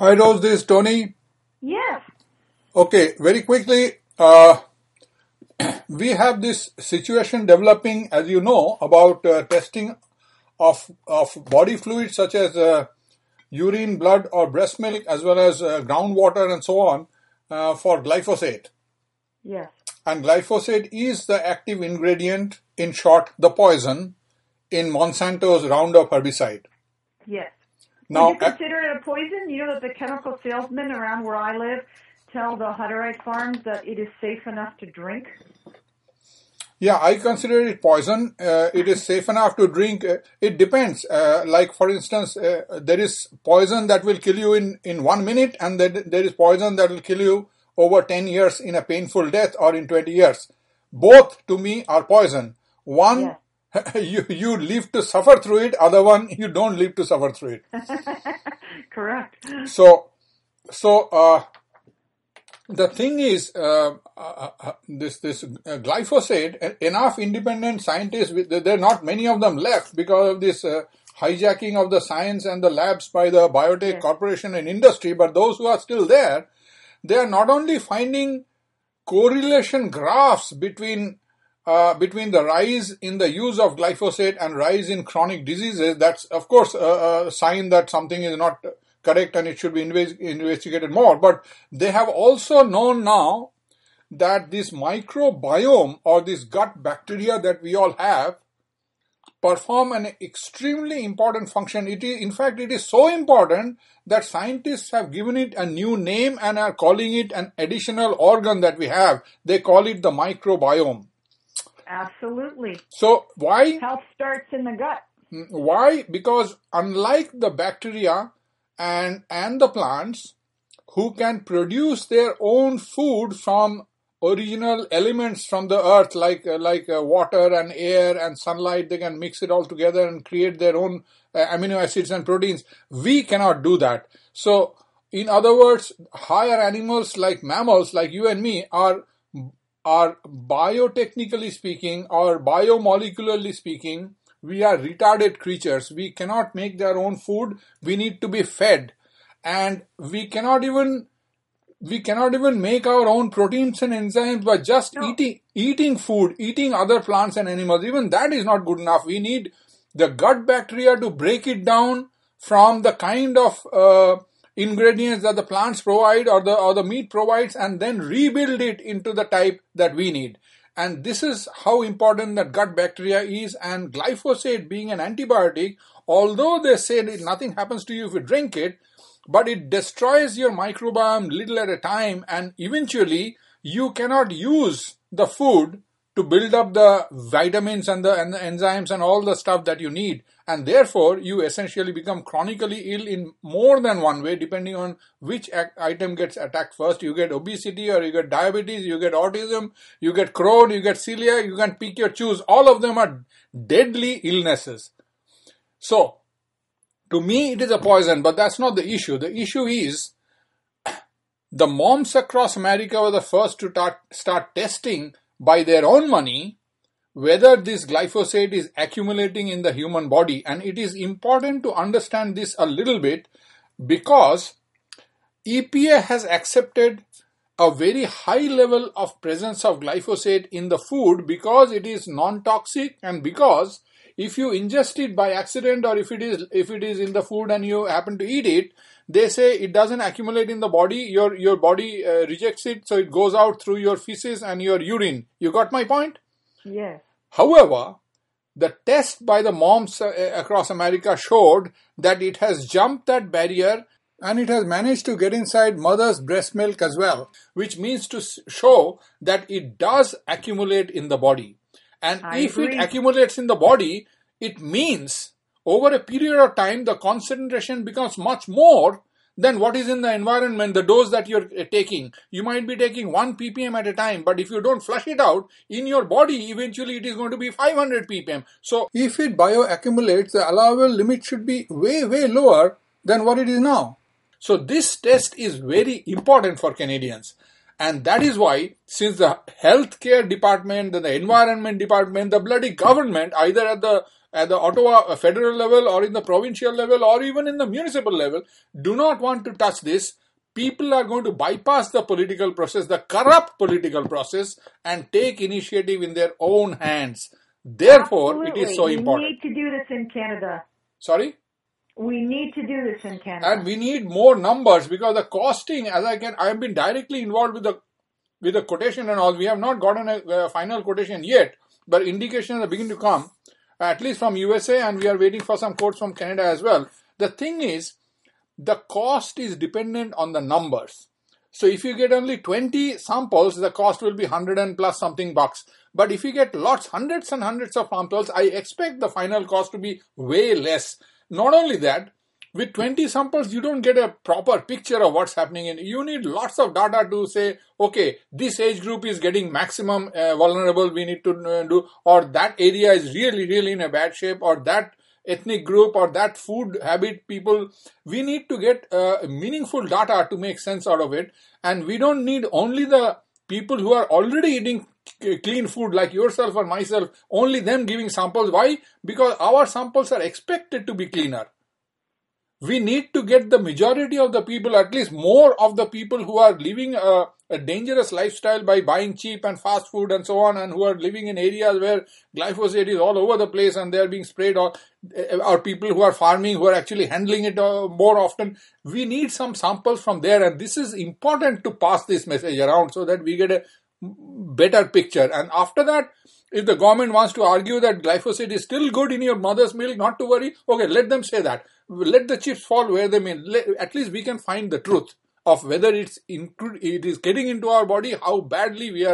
Hi, Rose, this is Tony. Yes. Okay, very quickly, we have this situation developing, as you know, about testing of body fluids such as urine, blood, or breast milk, as well as groundwater and so on, for glyphosate. Yes. And glyphosate is the active ingredient, in short, the poison in Monsanto's Roundup herbicide. Yes. Now, Would you consider it a poison? You know that the chemical salesmen around where I live tell the Hutterite farms that it is safe enough to drink? yeah, I consider it poison. It is safe enough to drink. It depends. Like, for instance, there is poison that will kill you in 1 minute, and there is poison that will kill you over 10 years in a painful death, or in 20 years. Both, to me, are poison. One, you live to suffer through it. Other one, you don't live to suffer through it. Correct. So, the thing is, this glyphosate, enough independent scientists, there are not many of them left because of this hijacking of the science and the labs by the biotech corporation and industry. But those who are still there, they are not only finding correlation graphs between the rise in the use of glyphosate and rise in chronic diseases. That's, of course, a sign that something is not correct and it should be investigated more. But they have also known now that this microbiome, or this gut bacteria that we all have, perform an extremely important function. In fact, it is so important that scientists have given it a new name and are calling it an additional organ that we have. They call it the microbiome. Absolutely. So why? Health starts in the gut. Why? Because unlike the bacteria and the plants, who can produce their own food from original elements from the earth, like water and air and sunlight, they can mix it all together and create their own amino acids and proteins. We cannot do that. So, in other words, higher animals like mammals, like you and me, are biotechnically speaking, or biomolecularly speaking, we are retarded creatures. We cannot make their own food. We need to be fed. And we cannot even make our own proteins and enzymes by just eating food, eating other plants and animals. Even that is not good enough. We need the gut bacteria to break it down from the kind of ingredients that the plants provide or the meat provides, and then rebuild it into the type that we need. And this is how important that gut bacteria is. And glyphosate, being an antibiotic, although they say that nothing happens to you if you drink it, but it destroys your microbiome little at a time, and eventually you cannot use the food to build up the vitamins and the enzymes and all the stuff that you need. And therefore, you essentially become chronically ill in more than one way, depending on which item gets attacked first. You get obesity, or you get diabetes, you get autism, you get Crohn, you get celiac, you can pick your choose. All of them are deadly illnesses. So, to me, it is a poison, but that's not the issue. The issue is the moms across America were the first to start testing by their own money whether this glyphosate is accumulating in the human body. And it is important to understand this a little bit, because EPA has accepted a very high level of presence of glyphosate in the food because it is non-toxic, and because if you ingest it by accident, or if it is in the food and you happen to eat it, they say it doesn't accumulate in the body. Your body rejects it, so it goes out through your feces and your urine. You got my point? Yes. However, the test by the moms across America showed that it has jumped that barrier, and it has managed to get inside mother's breast milk as well, which means to show that it does accumulate in the body. And if it accumulates in the body, it means over a period of time, the concentration becomes much more than what is in the environment, the dose that you're taking. You might be taking 1 ppm at a time, but if you don't flush it out in your body, eventually it is going to be 500 ppm. So if it bioaccumulates, the allowable limit should be way, way lower than what it is now. So this test is very important for Canadians. And that is why, since the healthcare department, the environment department, the bloody government, either at the at the Ottawa federal level or in the provincial level or even in the municipal level do not want to touch this, people are going to bypass the political process, the corrupt political process, and take initiative in their own hands. Therefore, it is so important. We need to do this in Canada. Sorry? We need to do this in Canada. And we need more numbers because the costing, I have been directly involved with the quotation and all. We have not gotten a final quotation yet, but indications are beginning to come, at least from USA, and we are waiting for some quotes from Canada as well. The thing is, the cost is dependent on the numbers. So if you get only 20 samples, the cost will be 100 and plus something bucks. But if you get hundreds and hundreds of samples, I expect the final cost to be way less. Not only that, with 20 samples, you don't get a proper picture of what's happening. You need lots of data to say, okay, this age group is getting maximum vulnerable, we need to do, or that area is really, really in a bad shape, or that ethnic group or that food habit people. We need to get meaningful data to make sense out of it. And we don't need only the people who are already eating clean food like yourself or myself, only them giving samples. Why? Because our samples are expected to be cleaner. We need to get the majority of the people, at least more of the people who are living a dangerous lifestyle by buying cheap and fast food and so on, and who are living in areas where glyphosate is all over the place and they are being sprayed, or people who are farming, who are actually handling it more often. We need some samples from there, and this is important to pass this message around so that we get a better picture. And after that, if the government wants to argue that glyphosate is still good in your mother's milk, not to worry, okay, let them say that. Let the chips fall where they may. At least we can find the truth of whether it is getting into our body, how badly we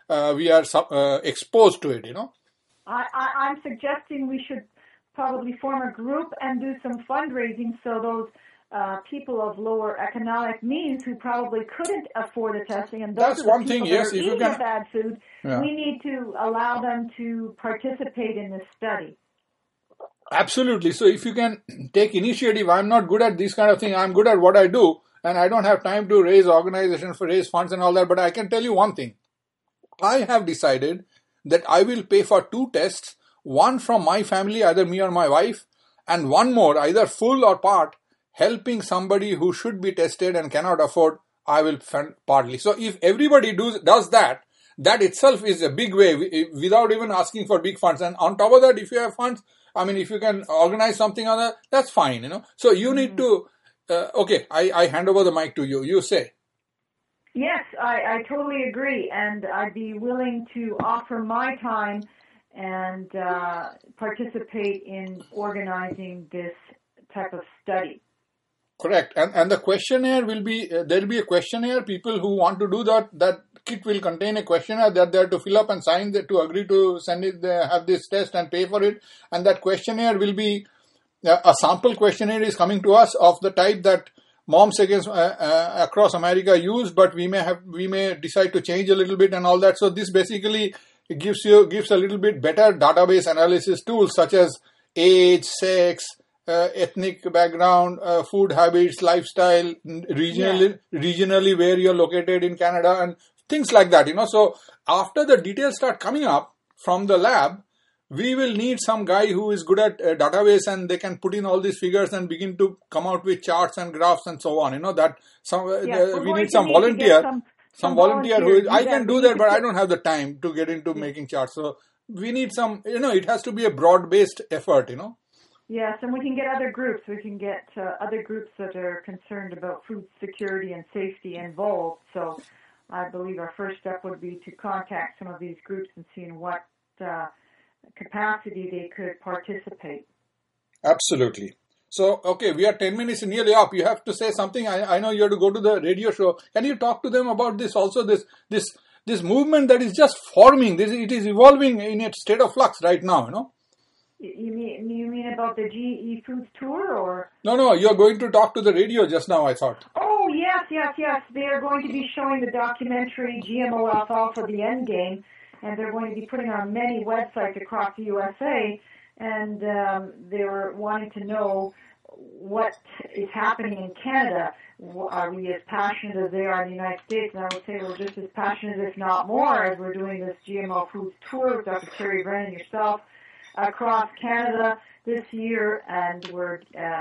are exposed to it. I'm suggesting we should probably form a group and do some fundraising so those people of lower economic means who probably couldn't afford the testing, and those that's one thing. Yes, if you can bad food, we need to allow them to participate in this study. Absolutely. So if you can take initiative, I'm not good at this kind of thing. I'm good at what I do, and I don't have time to raise organizations for raise funds and all that. But I can tell you one thing. I have decided that I will pay for 2 tests, one from my family, either me or my wife, and one more, either full or part, helping somebody who should be tested and cannot afford. I will fund partly. So if everybody does that, that itself is a big way without even asking for big funds. And on top of that, if you have funds, if you can organize something other, that's fine, So you need to, okay, I hand over the mic to you. You say. Yes, I totally agree. And I'd be willing to offer my time and participate in organizing this type of study. Correct. And the questionnaire will be, there'll be a questionnaire. People who want to do that kit will contain a questionnaire that they have to fill up and sign to agree to send it, have this test and pay for it. And that questionnaire will be, a sample questionnaire is coming to us of the type that Moms Against across America use, but we may decide to change a little bit and all that. So this basically gives a little bit better database analysis tools such as age, sex, ethnic background, food habits, lifestyle, regionally where you're located in Canada, and things like that, So after the details start coming up from the lab, we will need some guy who is good at database, and they can put in all these figures and begin to come out with charts and graphs and so on. We need some volunteer. Some volunteer who I can do that, but I don't have the time to get into making charts. So we need some, it has to be a broad-based effort, Yes, and we can get other groups. We can get other groups that are concerned about food security and safety involved. So I believe our first step would be to contact some of these groups and see in what capacity they could participate. Absolutely. So, okay, we are 10 minutes nearly up. You have to say something. I know you have to go to the radio show. Can you talk to them about this also, this movement that is just forming? It is evolving in its state of flux right now, You mean about the GE Foods tour, or? No, you're going to talk to the radio just now, I thought. Oh, yes. They are going to be showing the documentary GMO Alfalfa, The End Game, and they're going to be putting it on many websites across the USA, and they were wanting to know what is happening in Canada. Are we as passionate as they are in the United States? And I would say we're just as passionate, if not more, as we're doing this GMO Foods tour with Dr. Terry Brennan and yourself. across Canada this year, and we're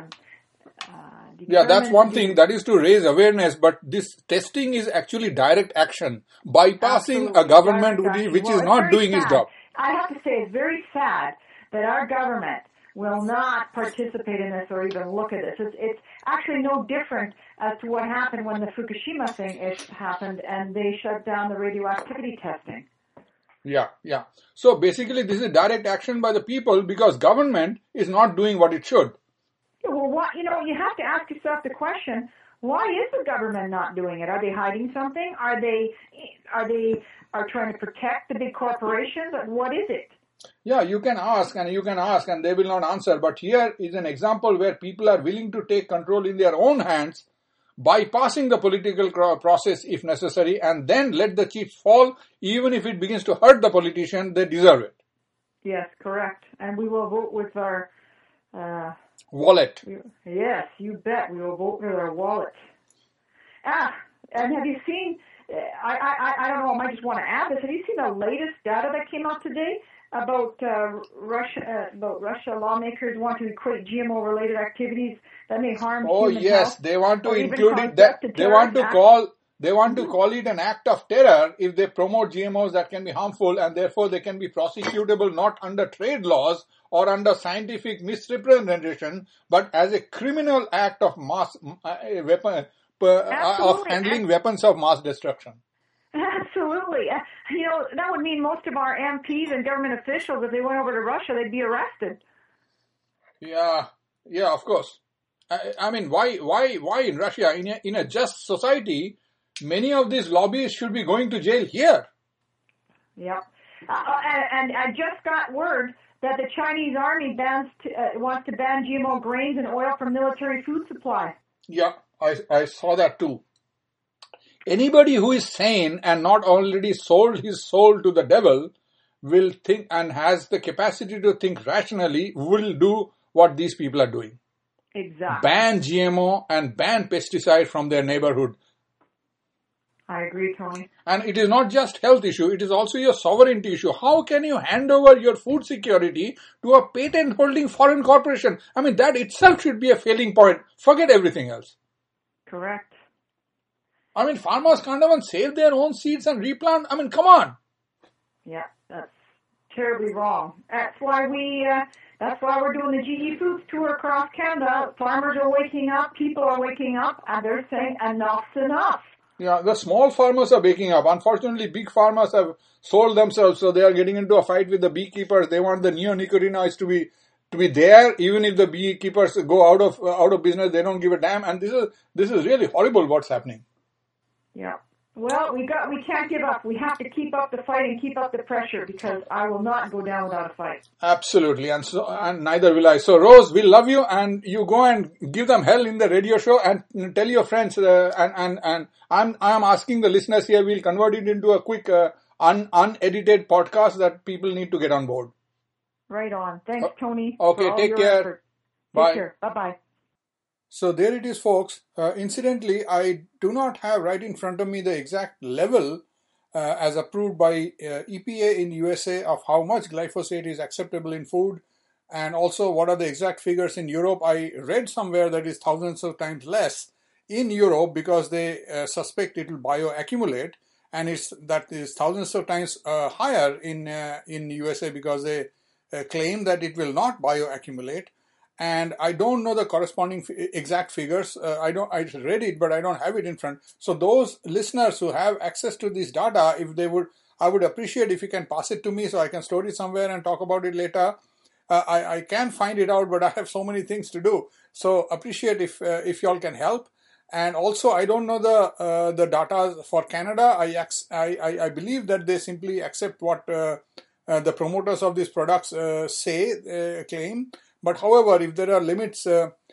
Yeah, that's one thing, that is to raise awareness, but this testing is actually direct action, bypassing a government which is not doing its job. I have to say, it's very sad that our government will not participate in this or even look at this. It's actually no different as to what happened when the Fukushima thing happened and they shut down the radioactivity testing. Yeah. So basically this is direct action by the people because government is not doing what it should. Well, you have to ask yourself the question, why is the government not doing it? Are they hiding something? Are they trying to protect the big corporations? What is it? Yeah, you can ask and they will not answer. But here is an example where people are willing to take control in their own hands, bypassing the political process if necessary, and then let the chips fall. Even if it begins to hurt the politician, they deserve it. Yes, correct. And we will vote with our... wallet. Yes, you bet. We will vote with our wallet. And have you seen, I don't know, I might just want to add this. Have you seen the latest data that came out today about Russia lawmakers want to equate GMO-related activities that may harm human health? They want to include it. They want to call it an act of terror if they promote GMOs that can be harmful, and therefore they can be prosecutable not under trade laws or under scientific misrepresentation, but as a criminal act of of handling weapons of mass destruction. Absolutely. That would mean most of our MPs and government officials, if they went over to Russia, they'd be arrested. Yeah, of course. I mean, why in Russia, in a just society, many of these lobbyists should be going to jail here? Yeah. And I just got word that the Chinese army wants to ban GMO grains and oil from military food supply. Yeah, I saw that too. Anybody who is sane and not already sold his soul to the devil will think and has the capacity to think rationally will do what these people are doing. Exactly. Ban GMO and ban pesticide from their neighborhood. I agree, Tony. And it is not just health issue, it is also your sovereignty issue. How can you hand over your food security to a patent-holding foreign corporation? I mean, that itself should be a failing point. Forget everything else. Correct. I mean, farmers can't even save their own seeds and replant. I mean, come on. Yeah, that's terribly wrong. That's why we're doing the GE Foods tour across Canada. Farmers are waking up, people are waking up, and they're saying enough's enough. Yeah, the small farmers are waking up. Unfortunately, big farmers have sold themselves, so they are getting into a fight with the beekeepers. They want the neonicotinoids to be there, even if the beekeepers go out of business. They don't give a damn, and this is really horrible. What's happening? Yeah. Well, we can't give up. We have to keep up the fight and keep up the pressure because I will not go down without a fight. Absolutely, and neither will I. So, Rose, we love you, and you go and give them hell in the radio show and tell your friends. And I'm asking the listeners here. We'll convert it into a quick unedited podcast that people need to get on board. Right on. Thanks, Tony. Okay, take care. Bye. Take care. Bye-bye. So there it is, folks. Incidentally, I do not have right in front of me the exact level as approved by EPA in USA of how much glyphosate is acceptable in food, and also what are the exact figures in Europe. I read somewhere that is thousands of times less in Europe because they suspect it will bioaccumulate, and that is thousands of times higher in USA because they claim that it will not bioaccumulate. And I don't know the corresponding exact figures. I read it, but I don't have it in front. So those listeners who have access to this data, I would appreciate if you can pass it to me so I can store it somewhere and talk about it later. I can find it out, but I have so many things to do. So appreciate if y'all can help. And also, I don't know the data for Canada. I believe that they simply accept what the promoters of these products claim. But however, if there are limits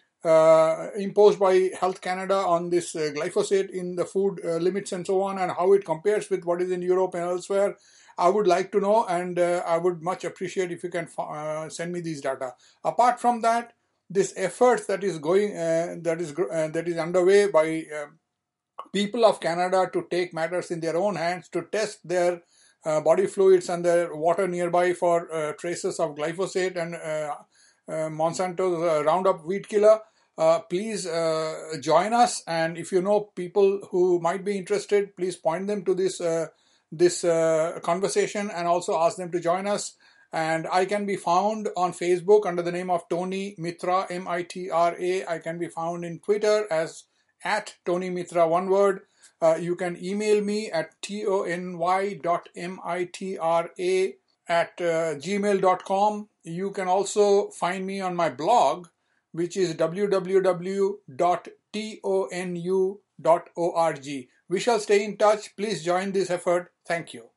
imposed by Health Canada on this glyphosate in the food limits and so on, and how it compares with what is in Europe and elsewhere, I would like to know, and I would much appreciate if you can send me these data. Apart from that, this effort that is going, that is underway by people of Canada to take matters in their own hands to test their body fluids and the water nearby for traces of glyphosate and Monsanto's Roundup weed killer, please join us. And if you know people who might be interested, please point them to this conversation and also ask them to join us. And I can be found on Facebook under the name of Tony Mitra, M-I-T-R-A. I can be found in Twitter as @Tony Mitra, one word. You can email me at tony.mitra@gmail.com. You can also find me on my blog, which is www.tonu.org. We shall stay in touch. Please join this effort. Thank you.